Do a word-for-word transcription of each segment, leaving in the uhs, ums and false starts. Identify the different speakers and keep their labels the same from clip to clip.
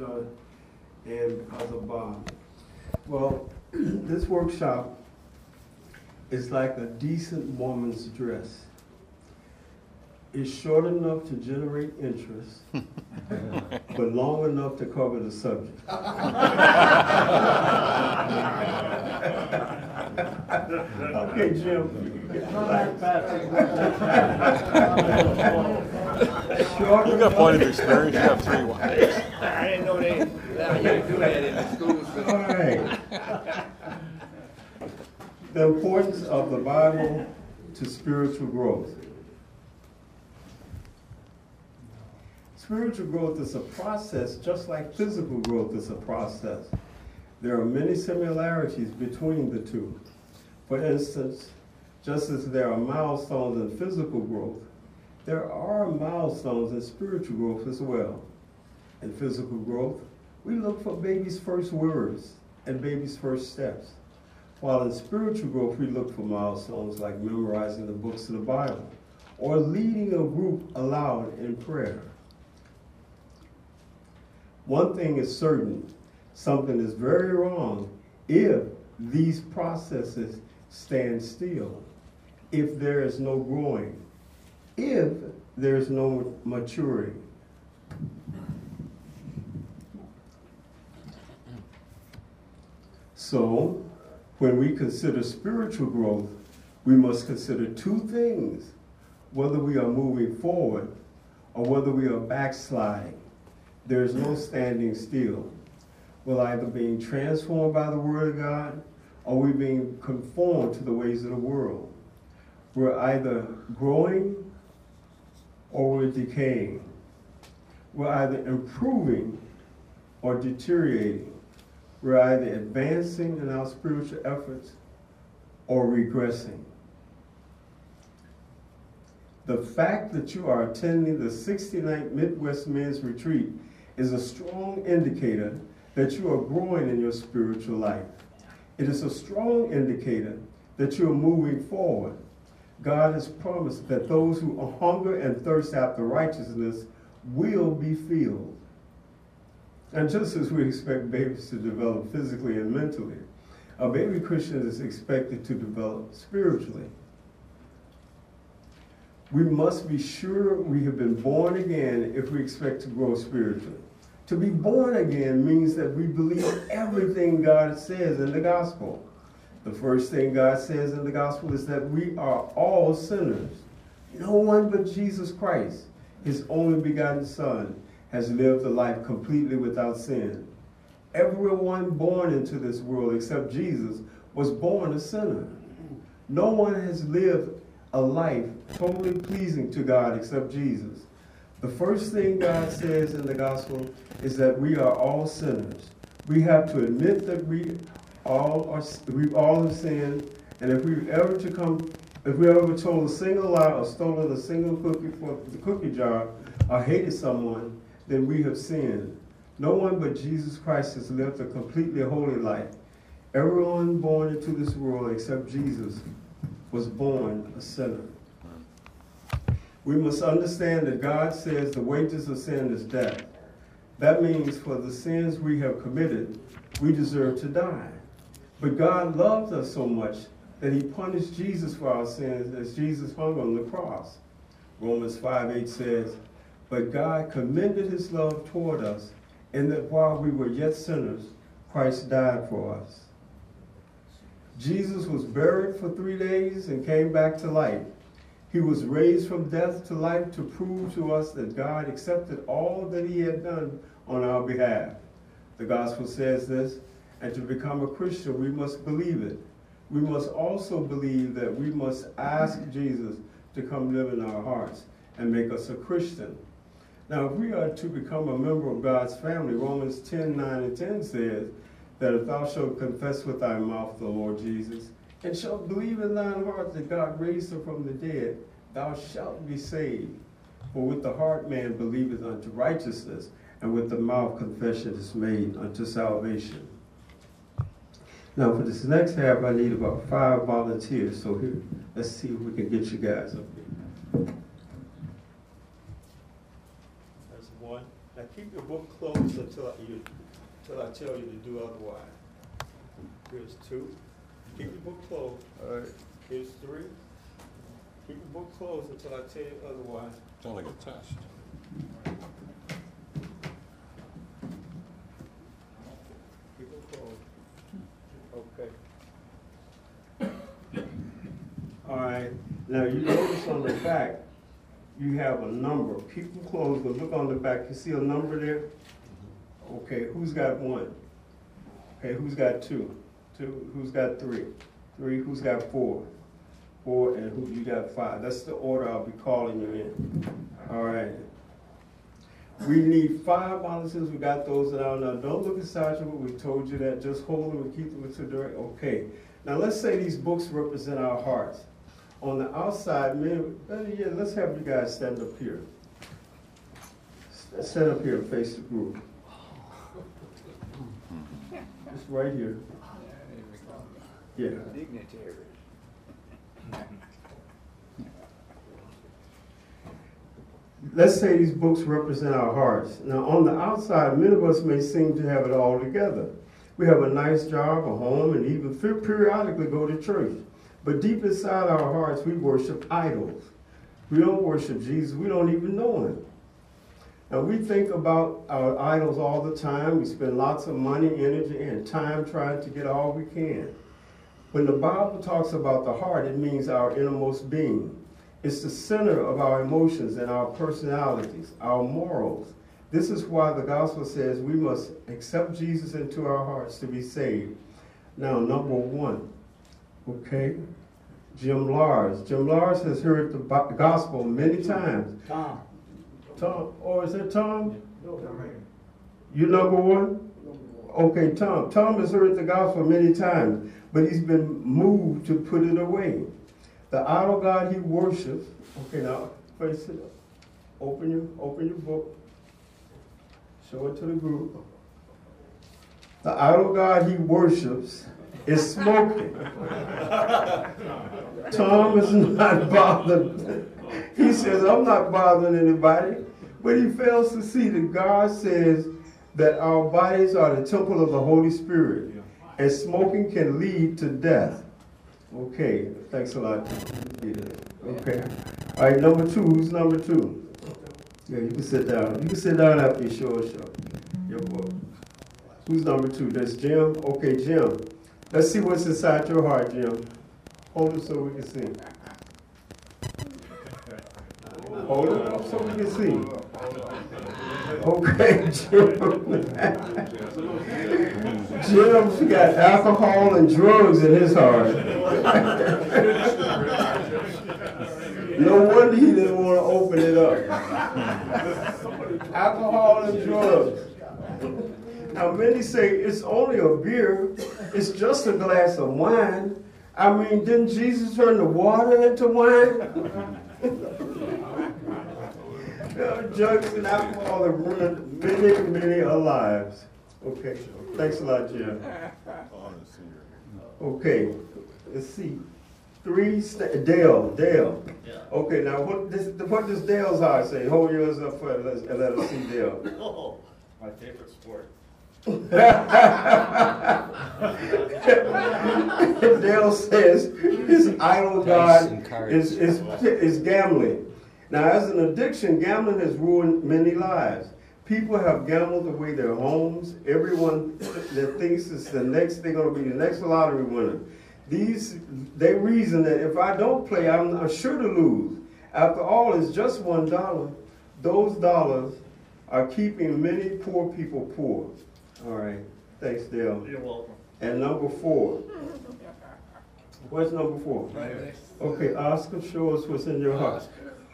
Speaker 1: Georgia, and because of Bob. Well, this workshop is like a decent woman's dress. It's short enough to generate interest, but long enough to cover the subject. Okay, Jim.
Speaker 2: You got plenty of experience. You have three wives.
Speaker 3: I didn't know they allow you to do that in the schools.
Speaker 1: All right. The importance of the Bible to spiritual growth. Spiritual growth is a process, just like physical growth is a process. There are many similarities between the two. For instance, just as there are milestones in physical growth, there are milestones in spiritual growth as well. In physical growth, we look for baby's first words and baby's first steps. While in spiritual growth, we look for milestones like memorizing the books of the Bible or leading a group aloud in prayer. One thing is certain, something is very wrong if these processes stand still, if there is no growing, if there is no maturing. So, when we consider spiritual growth, we must consider two things: whether we are moving forward or whether we are backsliding. There is no standing still. We're either being transformed by the Word of God or we're being conformed to the ways of the world. We're either growing or we're decaying. We're either improving or deteriorating. We're either advancing in our spiritual efforts or regressing. The fact that you are attending the sixty-ninth Midwest Men's Retreat is a strong indicator that you are growing in your spiritual life. It is a strong indicator that you are moving forward. God has promised that those who hunger and thirst after righteousness will be filled. And just as we expect babies to develop physically and mentally, a baby Christian is expected to develop spiritually. We must be sure we have been born again if we expect to grow spiritually. To be born again means that we believe everything God says in the gospel. The first thing God says in the gospel is that we are all sinners. No one but Jesus Christ, his only begotten Son, has lived a life completely without sin. Everyone born into this world except Jesus was born a sinner. No one has lived a life totally pleasing to God except Jesus. The first thing God says in the gospel is that we are all sinners. We have to admit that we all are, we all have sinned, and if we ever to come, if we ever told a single lie or stolen a single cookie from the cookie jar or hated someone, then we have sinned. No one but Jesus Christ has lived a completely holy life. Everyone born into this world except Jesus was born a sinner. We must understand that God says the wages of sin is death. That means for the sins we have committed, we deserve to die. But God loved us so much that he punished Jesus for our sins as Jesus hung on the cross. Romans five eight says, "But God commended his love toward us in that while we were yet sinners, Christ died for us." Jesus was buried for three days and came back to life. He was raised from death to life to prove to us that God accepted all that he had done on our behalf. The gospel says this, and to become a Christian, we must believe it. We must also believe that we must ask Jesus to come live in our hearts and make us a Christian. Now, if we are to become a member of God's family, Romans ten, nine and ten says that if thou shalt confess with thy mouth the Lord Jesus, and shalt believe in thine heart that God raised him from the dead, thou shalt be saved. For with the heart man believeth unto righteousness, and with the mouth confession is made unto salvation. Now for this next half, I need about five volunteers. So here, let's see if we can get you guys up here. That's one. That's keep your book closed until I, you, until I tell you to do otherwise. Here's two. Keep your book closed. All right. Here's three. Keep your book closed until I tell you otherwise.
Speaker 2: Sounds like a test.
Speaker 1: Keep it closed. Okay. All right. Now you notice on the back, you have a number. Keep them closed, but look on the back. You see a number there? Okay. Who's got one? Okay. Who's got two? Two. Who's got three? Three. Who's got four? Four. And who you got five? That's the order I'll be calling you in. All right. We need five volunteers. We got those down. Now, don't look inside you. We told you that. Just hold them and keep them to direct. Okay. Now, let's say these books represent our hearts. On the outside, man, yeah, let's have you guys stand up here. Stand up here and face the group. Just right here. Yeah.
Speaker 3: Dignitary.
Speaker 1: Let's say these books represent our hearts. Now, on the outside, many of us may seem to have it all together. We have a nice job, a home, and even periodically go to church. But deep inside our hearts, we worship idols. We don't worship Jesus. We don't even know him. Now, we think about our idols all the time. We spend lots of money, energy, and time trying to get all we can. When the Bible talks about the heart, it means our innermost being. It's the center of our emotions and our personalities, our morals. This is why the gospel says we must accept Jesus into our hearts to be saved. Now, number one, okay, Jim Lars. Jim Lars has heard the gospel many times.
Speaker 4: Tom.
Speaker 1: Tom, or is that Tom? You number one? Okay, Tom. Tom has heard the gospel many times, but he's been moved to put it away. The idol God he worships, okay, now face it up. Open your, open your book. Show it to the group. The idol God he worships is smoking. Tom is not bothered. He says, I'm not bothering anybody. But he fails to see that God says that our bodies are the temple of the Holy Spirit. And smoking can lead to death. Okay, thanks a lot. Okay. All right, number two. Who's number two? Yeah, you can sit down. You can sit down after you show us your, your book. Who's number two? That's Jim. Okay, Jim. Let's see what's inside your heart, Jim. Hold it so we can see. Hold it up so we can see. Okay, Jim. Jim's got alcohol and drugs in his heart. No wonder he didn't want to open it up. Alcohol and drugs. Now many say it's only a beer. It's just a glass of wine. I mean, didn't Jesus turn the water into wine? Drugs and alcohol have ruined many, many lives. Okay, thanks a lot, Jim. Okay, let's see. Three, st- Dale, Dale. Okay, now what, this, what does Dale's heart say? Hold yours up for it and let us see Dale.
Speaker 4: Oh, my favorite sport.
Speaker 1: Dale says his idol god is, is, is gambling. Now, as an addiction, gambling has ruined many lives. People have gambled away their homes. Everyone that thinks it's the next, they're going to be the next lottery winner. These, they reason that if I don't play, I'm, I'm sure to lose. After all, it's just one dollar. Those dollars are keeping many poor people poor. All right. Thanks, Dale.
Speaker 4: You're welcome.
Speaker 1: And number four. What's number four?
Speaker 4: Right.
Speaker 1: Okay, Oscar, show us what's in your heart.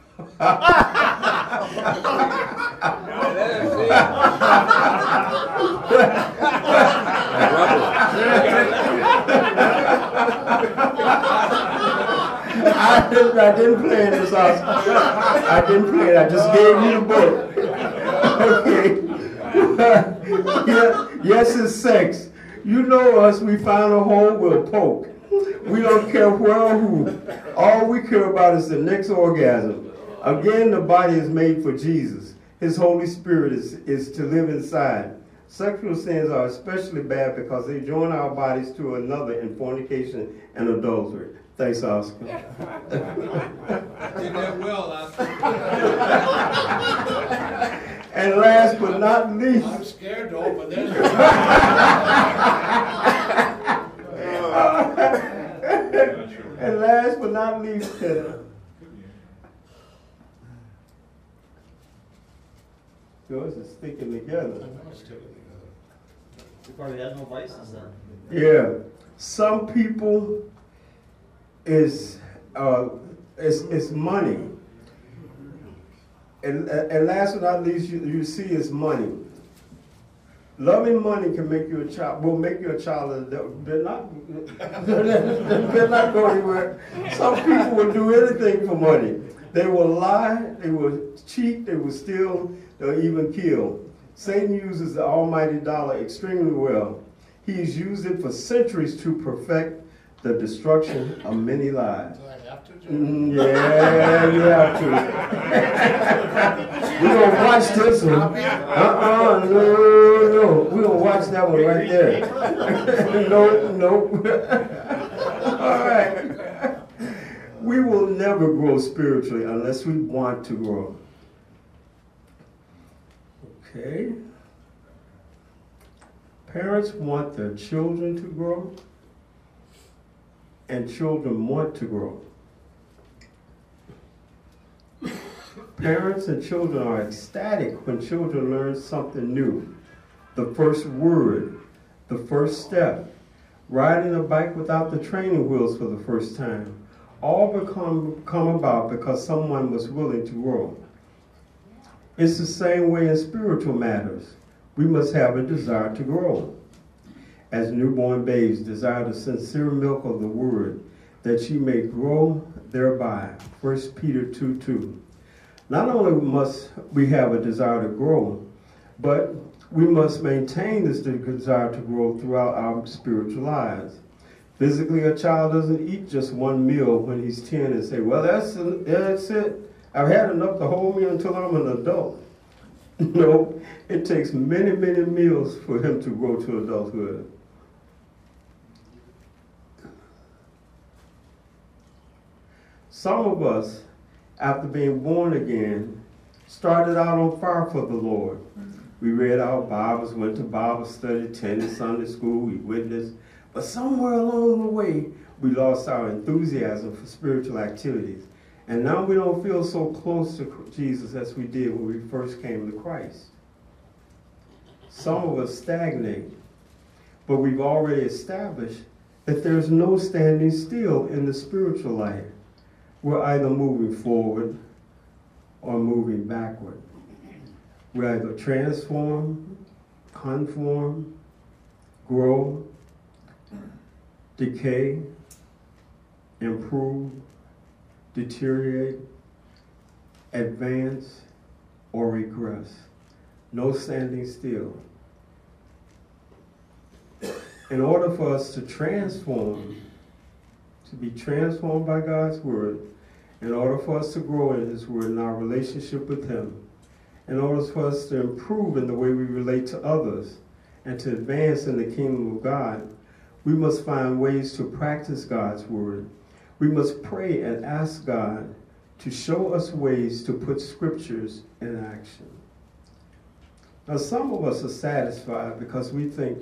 Speaker 1: I didn't, I didn't play this, Oscar. I didn't play it. I just gave you the book. Okay. Yeah, yes, it's sex. You know us. We find a hole, we'll poke. We don't care where or who. All we care about is the next orgasm. Again, the body is made for Jesus. His Holy Spirit is, is to live inside. Sexual sins are especially bad because they join our bodies to another in fornication and adultery. Thanks, Oscar.
Speaker 3: Did that well, Oscar.
Speaker 1: And last but not least,
Speaker 3: I'm scared to open this.
Speaker 1: and last but not least, uh, yours is sticking together.
Speaker 4: You probably had no vices then.
Speaker 1: Yeah, some people is uh, it's, it's money, and and last but not least, you, you see is money. Loving money can make you a child. Will make you a child of the devil. They're not. They're not going anywhere. Some people will do anything for money. They will lie. They will cheat. They will steal. They'll even kill. Satan uses the almighty dollar extremely well. He's used it for centuries to perfect the destruction of many lives.
Speaker 3: Do I have to, Joe?
Speaker 1: Mm, yeah, you have to. We're going to watch this one. Uh-uh, no, no. We're going to watch that one right there. no, no. All right. We will never grow spiritually unless we want to grow. Okay. Parents want their children to grow, and children want to grow. Parents and children are ecstatic when children learn something new. The first word, the first step, riding a bike without the training wheels for the first time, all become come about because someone was willing to grow. It's the same way in spiritual matters. We must have a desire to grow. As newborn babes desire the sincere milk of the word, that ye may grow thereby. First Peter two two. Not only must we have a desire to grow, but we must maintain this desire to grow throughout our spiritual lives. Physically, a child doesn't eat just one meal when he's ten and say, well, that's, that's it. I've had enough to hold me until I'm an adult. No, it takes many, many meals for him to grow to adulthood. Some of us, after being born again, started out on fire for the Lord. We read our Bibles, went to Bible study, attended Sunday school, we witnessed. But somewhere along the way, we lost our enthusiasm for spiritual activities. And now we don't feel so close to Jesus as we did when we first came to Christ. Some of us stagnate, but we've already established that there's no standing still in the spiritual life. We're either moving forward or moving backward. We either transform, conform, grow, decay, improve, deteriorate, advance, or regress. No standing still. In order for us to transform, to be transformed by God's word, in order for us to grow in his word in our relationship with him, in order for us to improve in the way we relate to others, and to advance in the kingdom of God, we must find ways to practice God's word. We must pray and ask God to show us ways to put scriptures in action. Now, some of us are satisfied because we think,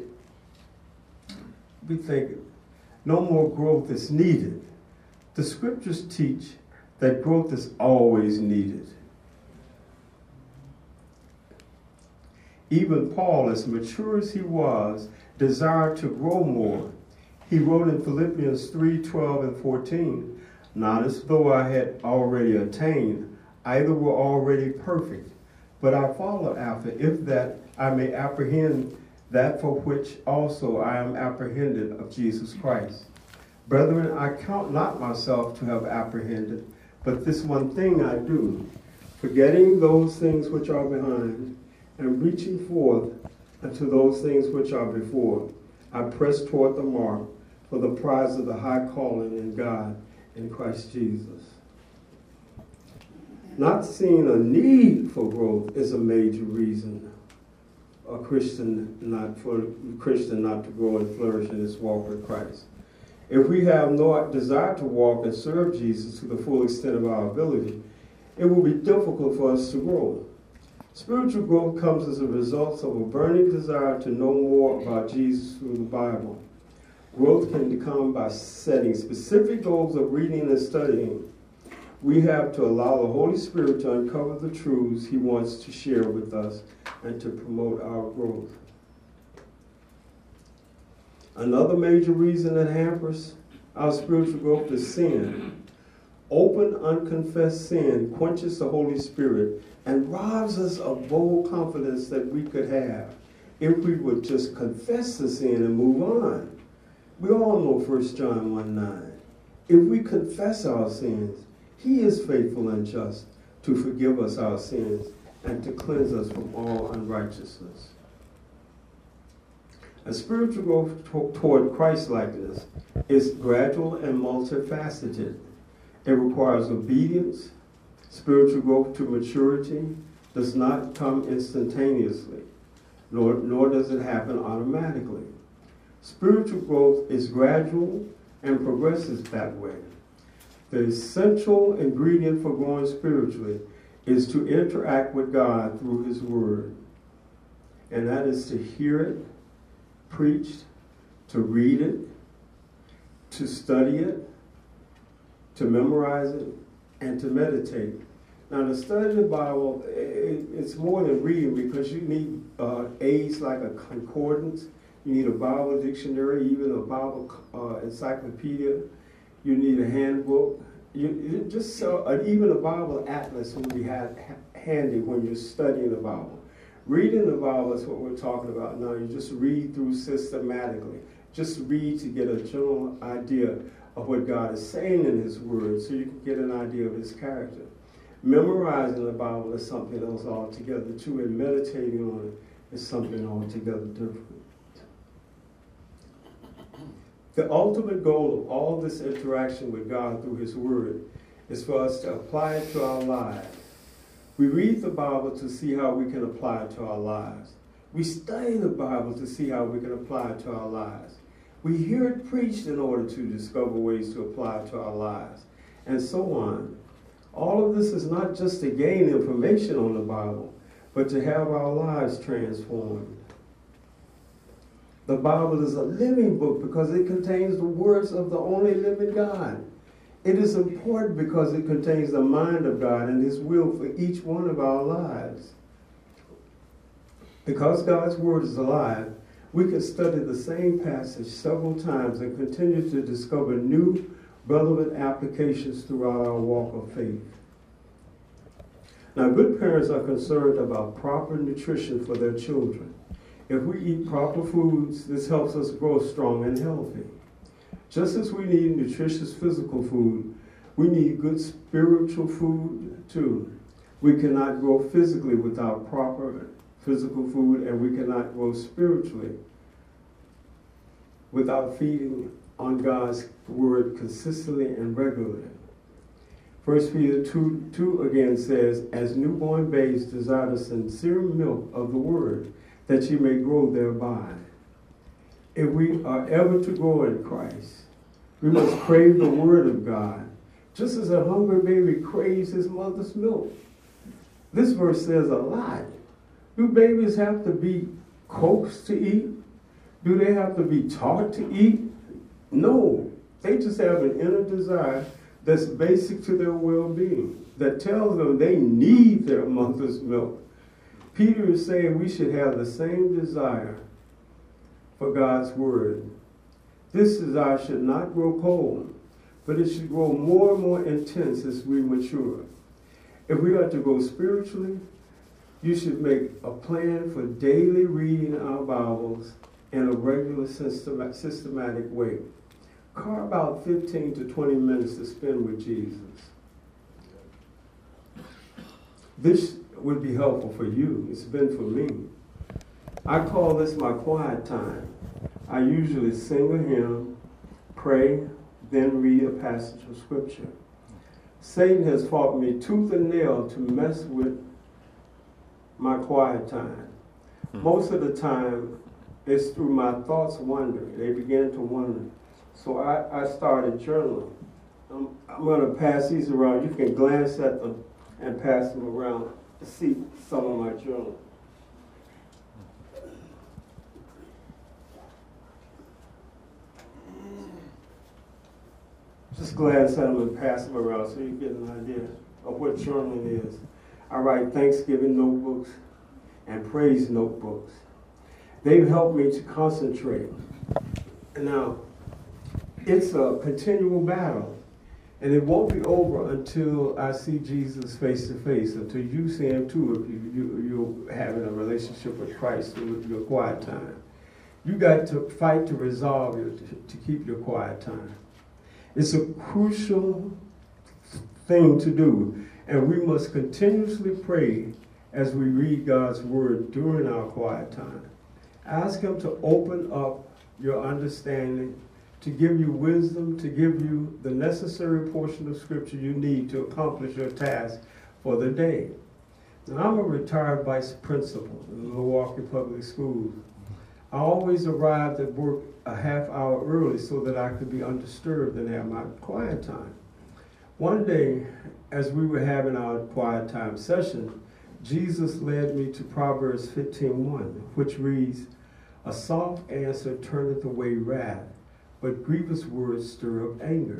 Speaker 1: we think no more growth is needed. The scriptures teach that growth is always needed. Even Paul, as mature as he was, desired to grow more. He wrote in Philippians three, twelve and fourteen, not as though I had already attained, either were already perfect, but I follow after, if that I may apprehend that for which also I am apprehended of Jesus Christ. Brethren, I count not myself to have apprehended, but this one thing I do, forgetting those things which are behind, and reaching forth unto those things which are before, I press toward the mark for the prize of the high calling in God in Christ Jesus. Not seeing a need for growth is a major reason a Christian not for a Christian not to grow and flourish in his walk with Christ. If we have no desire to walk and serve Jesus to the full extent of our ability, it will be difficult for us to grow. Spiritual growth comes as a result of a burning desire to know more about Jesus through the Bible. Growth can come by setting specific goals of reading and studying. We have to allow the Holy Spirit to uncover the truths he wants to share with us and to promote our growth. Another major reason that hampers our spiritual growth is sin. Open, unconfessed sin quenches the Holy Spirit and robs us of bold confidence that we could have if we would just confess the sin and move on. We all know First John one nine. If we confess our sins, he is faithful and just to forgive us our sins and to cleanse us from all unrighteousness. A spiritual growth t- toward Christ-likeness is gradual and multifaceted. It requires obedience. Spiritual growth to maturity does not come instantaneously, nor, nor does it happen automatically. Spiritual growth is gradual and progresses that way. The essential ingredient for growing spiritually is to interact with God through his word. And that is to hear it preached, to read it, to study it, to memorize it, and to meditate. Now, to study the Bible, it, it's more than reading because you need uh, aids like a concordance. You need a Bible dictionary, even a Bible uh, encyclopedia. You need a handbook. You, you just so, uh, even a Bible atlas will be ha- handy when you're studying the Bible. Reading the Bible is what we're talking about now. You just read through systematically. Just read to get a general idea of what God is saying in his word so you can get an idea of his character. Memorizing the Bible is something else altogether too, and meditating on it is something altogether different. The ultimate goal of all this interaction with God through his word is for us to apply it to our lives. We read the Bible to see how we can apply it to our lives. We study the Bible to see how we can apply it to our lives. We hear it preached in order to discover ways to apply it to our lives, and so on. All of this is not just to gain information on the Bible, but to have our lives transformed. The Bible is a living book because it contains the words of the only living God. It is important because it contains the mind of God and his will for each one of our lives. Because God's word is alive, we can study the same passage several times and continue to discover new, relevant applications throughout our walk of faith. Now, good parents are concerned about proper nutrition for their children. If we eat proper foods, this helps us grow strong and healthy. Just as we need nutritious physical food, we need good spiritual food too. We cannot grow physically without proper physical food, and we cannot grow spiritually without feeding on God's word consistently and regularly. First Peter two, two again says, as newborn babes desire the sincere milk of the word, that you may grow thereby. If we are ever to grow in Christ, we must crave the word of God, just as a hungry baby craves his mother's milk. This verse says a lot. Do babies have to be coaxed to eat? Do they have to be taught to eat? No. They just have an inner desire that's basic to their well-being, that tells them they need their mother's milk. Peter is saying we should have the same desire for God's word. This desire should not grow cold, but it should grow more and more intense as we mature. If we are to grow spiritually, you should make a plan for daily reading our Bibles in a regular system, systematic way. Carve out fifteen to twenty minutes to spend with Jesus. This would be helpful for you. It's been for me. I call this my quiet time. I usually sing a hymn, pray, then read a passage of scripture. Satan has fought me tooth and nail to mess with my quiet time.
Speaker 2: Hmm.
Speaker 1: Most of the time, it's through my thoughts wandering. They begin to wander. So I, I started journaling. I'm, I'm going to pass these around. You can glance at them and pass them around to see some of my journal. Just glance at them and pass them around so you get an idea of what journaling is. I write Thanksgiving notebooks and praise notebooks. They've helped me to concentrate. Now, it's a continual battle, and it won't be over until I see Jesus face to face, until you see him too, if you, you, you're having a relationship with Christ with your quiet time. You got to fight to resolve your, to, to keep your quiet time. It's a crucial thing to do, and we must continuously pray as we read God's word during our quiet time. Ask him to open up your understanding, to give you wisdom, to give you the necessary portion of scripture you need to accomplish your task for the day. Now, I'm a retired vice principal in Milwaukee Public Schools. I always arrived at work a half hour early so that I could be undisturbed and have my quiet time. One day, as we were having our quiet time session, Jesus led me to Proverbs fifteen one, which reads, "A soft answer turneth away wrath, but grievous words stir up anger."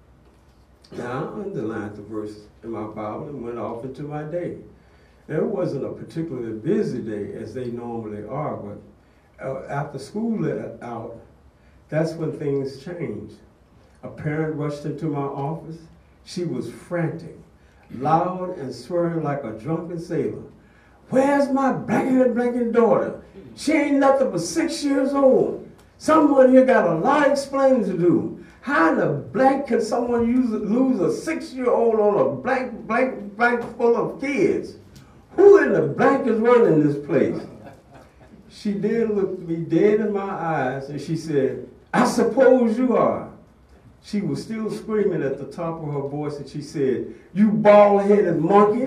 Speaker 1: Now, I underlined the verse in my Bible and went off into my day. Now, it wasn't a particularly busy day as they normally are, but uh, after school let out, that's when things changed. A parent rushed into my office. She was frantic, loud and swearing like a drunken sailor. "Where's my black-haired blanket daughter? She ain't nothing but six years old. Someone here got a lot of explaining to do. How in the blank can someone use, lose a six-year-old on a blank, blank, blank full of kids? Who in the blank is running this place?" She then looked me dead in my eyes and she said, "I suppose you are." She was still screaming at the top of her voice and she said, "You bald-headed monkey.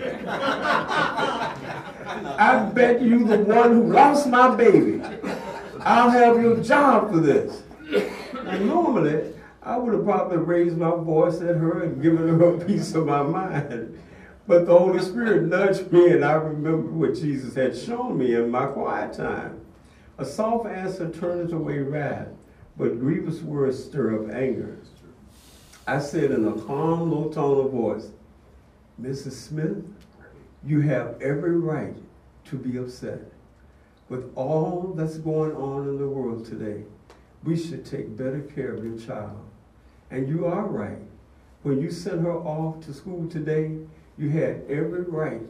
Speaker 1: I bet you the one who lost my baby. I'll have your job for this." Now, normally, I would have probably raised my voice at her and given her a piece of my mind. But the Holy Spirit nudged me and I remembered what Jesus had shown me in my quiet time. A soft answer turneth away wrath, but grievous words stir up anger. I said in a calm, low tone of voice, "Missus Smith, you have every right to be upset. With all that's going on in the world today, we should take better care of your child. And you are right. When you sent her off to school today, you had every right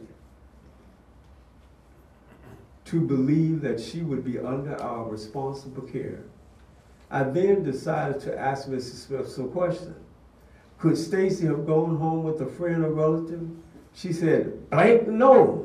Speaker 1: to believe that she would be under our responsible care." I then decided to ask Missus Smith some questions. Could Stacy have gone home with a friend or relative? She said, "Blank no."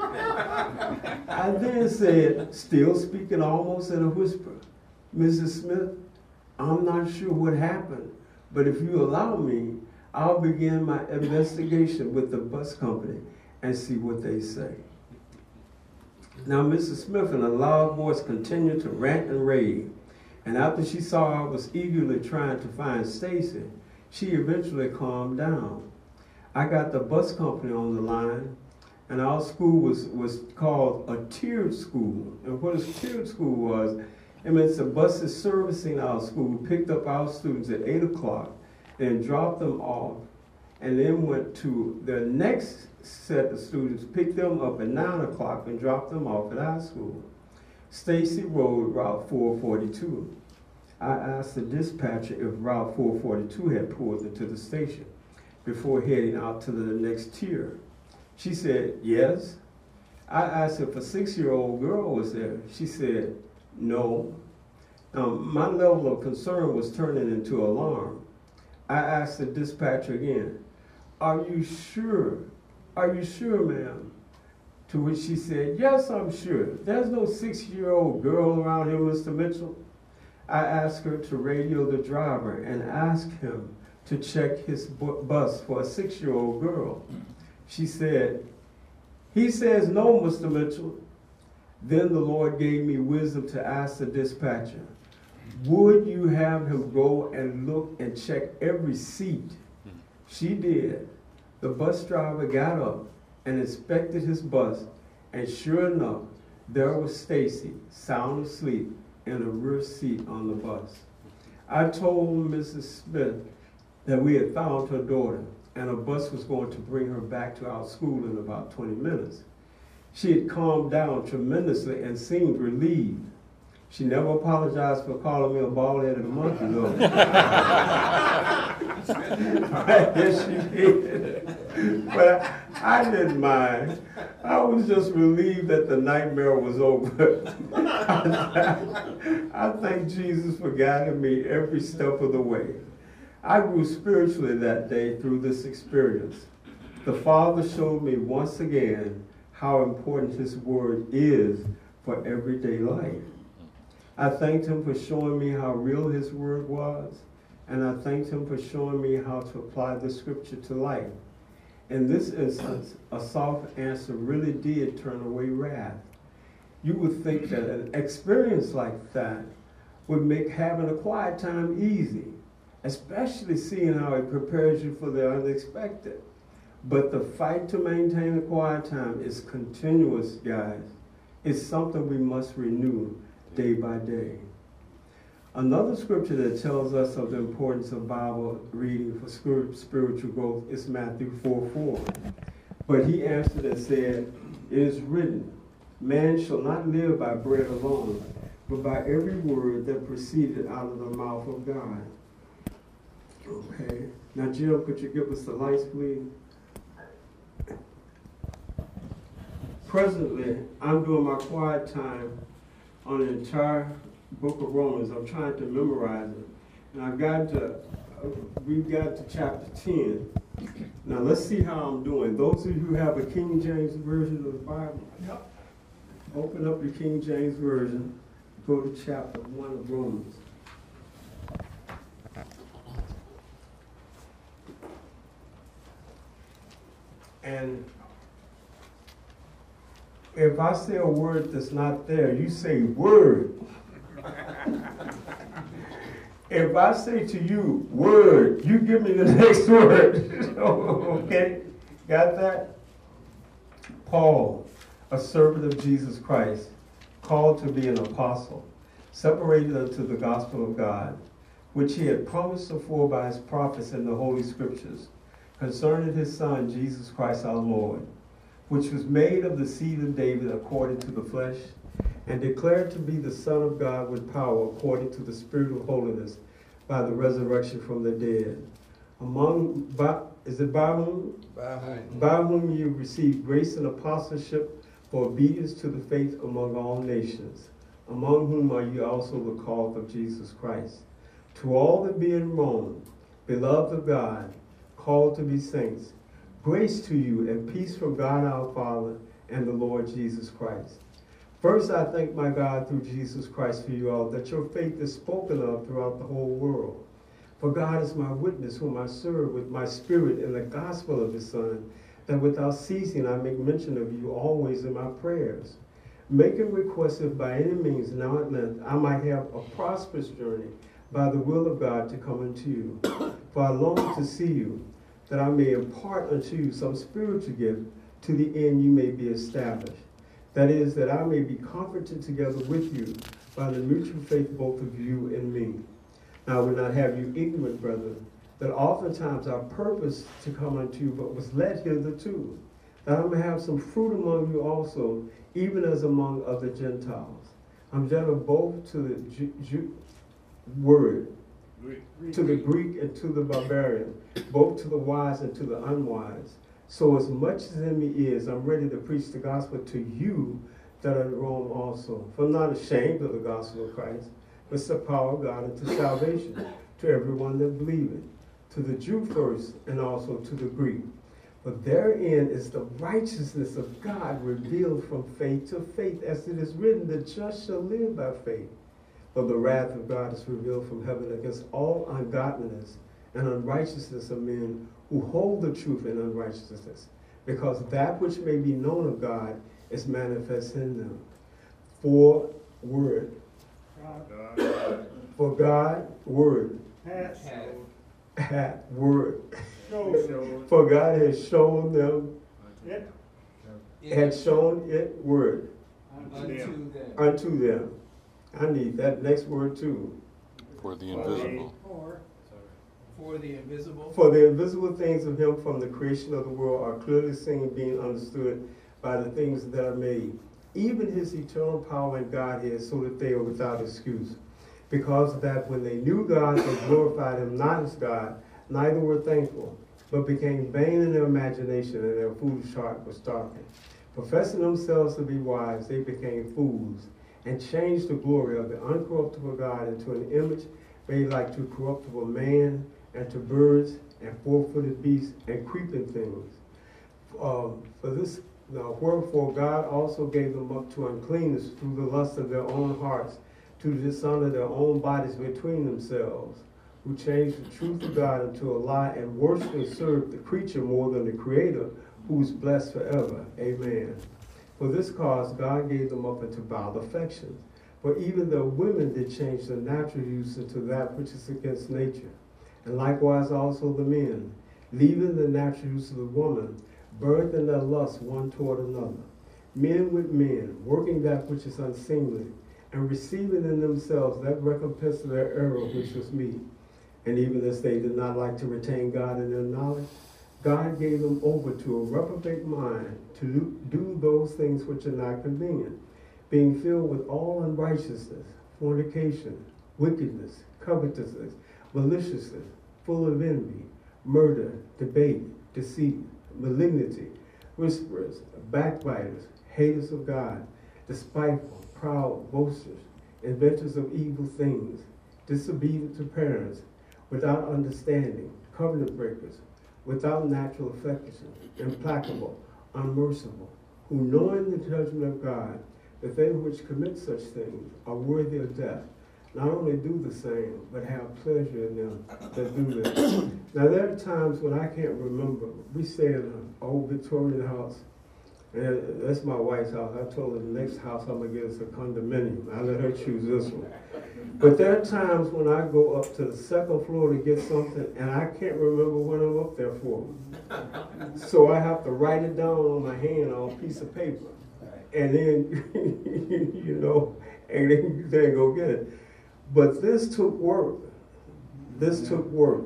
Speaker 1: I then said, still speaking almost in a whisper, "Missus Smith, I'm not sure what happened, but if you allow me, I'll begin my investigation with the bus company and see what they say." Now, Missus Smith in a loud voice continued to rant and rave. And after she saw I was eagerly trying to find Stacy, she eventually calmed down. I got the bus company on the line, and our school was, was called a tiered school. And what a tiered school was, it meant the buses servicing our school picked up our students at eight o'clock, then dropped them off, and then went to the next set of students, picked them up at nine o'clock and dropped them off at our school. Stacy rode Route four forty-two. I asked the dispatcher if Route four forty-two had pulled into the station before heading out to the next tier. She said, yes. I asked if a six-year-old girl was there. She said, no. Um, my level of concern was turning into alarm. I asked the dispatcher again, are you sure? Are you sure, ma'am? To which she said, yes, I'm sure. There's no six-year-old girl around here, Mister Mitchell. I asked her to radio the driver and ask him to check his bu- bus for a six-year-old girl. She said, "He says no, Mister Mitchell." Then the Lord gave me wisdom to ask the dispatcher, "Would you have him go and look and check every seat?" She did. The bus driver got up and inspected his bus, and sure enough, there was Stacy, sound asleep, in a rear seat on the bus. I told Missus Smith that we had found her daughter, and a bus was going to bring her back to our school in about twenty minutes. She had calmed down tremendously and seemed relieved. She never apologized for calling me a bald-headed monkey, though. Yes, she did. But I, I didn't mind. I was just relieved that the nightmare was over. I thank Jesus for guiding me every step of the way. I grew spiritually that day through this experience. The Father showed me once again how important His Word is for everyday life. I thanked Him for showing me how real His Word was, and I thanked Him for showing me how to apply the Scripture to life. In this instance, a soft answer really did turn away wrath. You would think that an experience like that would make having a quiet time easy, especially seeing how it prepares you for the unexpected. But the fight to maintain a quiet time is continuous, guys. It's something we must renew day by day. Another scripture that tells us of the importance of Bible reading for spiritual growth is Matthew four four. But he answered and said, "It is written, man shall not live by bread alone, but by every word that proceeded out of the mouth of God." Okay. Now, Jim, could you give us the lights, please? Presently, I'm doing my quiet time on the entire book of Romans. I'm trying to memorize it. And I've got to, uh, we've got to chapter ten. Now let's see how I'm doing. Those of you who have a King James Version of the Bible, yep. Open up your King James Version, go to chapter one of Romans. And if I say a word that's not there, you say word. If I say to you word, you give me the next word. Okay? Got that? Paul, a servant of Jesus Christ, called to be an apostle, separated unto the gospel of God, which he had promised afore by his prophets in the Holy Scriptures, concerning his Son, Jesus Christ our Lord, which was made of the seed of David according to the flesh, and declared to be the Son of God with power according to the Spirit of holiness by the resurrection from the dead. Among, by, is it by whom?
Speaker 3: By whom?
Speaker 1: By whom you received grace and apostleship for obedience to the faith among all nations, among whom are you also the called of Jesus Christ. To all that be in Rome, beloved of God, called to be saints, grace to you and peace from God our Father and the Lord Jesus Christ. First, I thank my God through Jesus Christ for you all, that your faith is spoken of throughout the whole world. For God is my witness, whom I serve with my spirit in the gospel of his Son, that without ceasing I make mention of you always in my prayers, making request if by any means now at length I might have a prosperous journey by the will of God to come unto you. For I long to see you, that I may impart unto you some spiritual gift, to the end you may be established. That is, that I may be comforted together with you by the mutual faith both of you and me. Now I would not have you ignorant, brethren, that oftentimes I purposed to come unto you, but was led hitherto, that I may have some fruit among you also, even as among other Gentiles. I'm gentle both to the Ju- Ju- word,
Speaker 3: Greek.
Speaker 1: to the Greek and to the barbarian, both to the wise and to the unwise. So as much as in me is, I'm ready to preach the gospel to you that are in Rome also. For I'm not ashamed of the gospel of Christ, but it's the power of God unto salvation to everyone that believeth, to the Jew first and also to the Greek. But therein is the righteousness of God revealed from faith to faith, as it is written, the just shall live by faith. For the wrath of God is revealed from heaven against all ungodliness and unrighteousness of men who hold the truth in unrighteousness, because that which may be known of God is manifest in them. For word. For God, word. Hath word. For God has shown them, had shown it word
Speaker 3: Unto them.
Speaker 1: unto them. I need that next word too.
Speaker 2: For the invisible.
Speaker 3: For the invisible.
Speaker 1: For the invisible things of him from the creation of the world are clearly seen, being understood by the things that are made, even his eternal power and Godhead, so that they are without excuse. Because that when they knew God, they glorified him not as God, neither were thankful, but became vain in their imagination, and their foolish heart was darkened. Professing themselves to be wise, they became fools, and changed the glory of the uncorruptible God into an image made like to corruptible man, and to birds, and four-footed beasts, and creeping things. Um, for this, now, wherefore God also gave them up to uncleanness through the lust of their own hearts, to dishonor their own bodies between themselves, who changed the truth of God into a lie, and worshiped and served the creature more than the Creator, who is blessed forever. Amen. For this cause God gave them up into vile affections. For even the women did change their natural use into that which is against nature. And likewise also the men, leaving the natural use of the woman, burned in their lust one toward another. Men with men, working that which is unseemly, and receiving in themselves that recompense of their error which was meet. And even as they did not like to retain God in their knowledge, God gave them over to a reprobate mind to do, do those things which are not convenient, being filled with all unrighteousness, fornication, wickedness, covetousness, maliciousness, full of envy, murder, debate, deceit, malignity, whisperers, backbiters, haters of God, despiteful, proud, boasters, inventors of evil things, disobedient to parents, without understanding, covenant breakers, without natural affection, implacable, unmerciful, who knowing the judgment of God, that they which commit such things are worthy of death, not only do the same, but have pleasure in them that do them. Now there are times when I can't remember. We stay in an old Victorian house, and that's my wife's house. I told her the next house I'm gonna get is a condominium. I let her choose this one. But there are times when I go up to the second floor to get something, and I can't remember what I'm up there for. So I have to write it down on my hand on a piece of paper, and then you know, and then you then go get it. But this took work. This took work.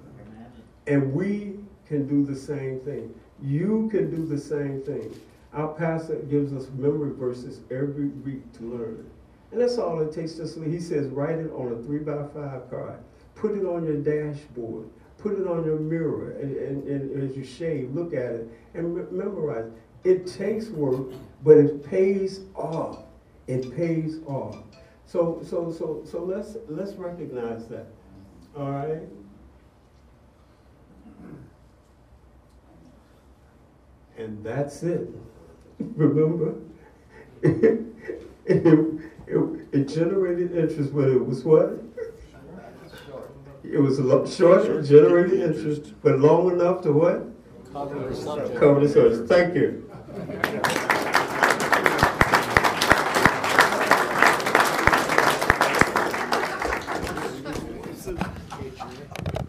Speaker 1: And we can do the same thing. You can do the same thing. Our pastor gives us memory verses every week to learn. And that's all it takes. Just he says, write it on a three by five card. Put it on your dashboard. Put it on your mirror. And, and, and as you shave, look at it and me- memorize it. It takes work, but it pays off. It pays off. So so so so let's let's recognize that. All right. And that's it. Remember, it, it, it, it generated interest, but it was what? It was a lot short, it generated interest, but long enough to what?
Speaker 2: Cover the subject.
Speaker 1: Cover the subject. Thank you.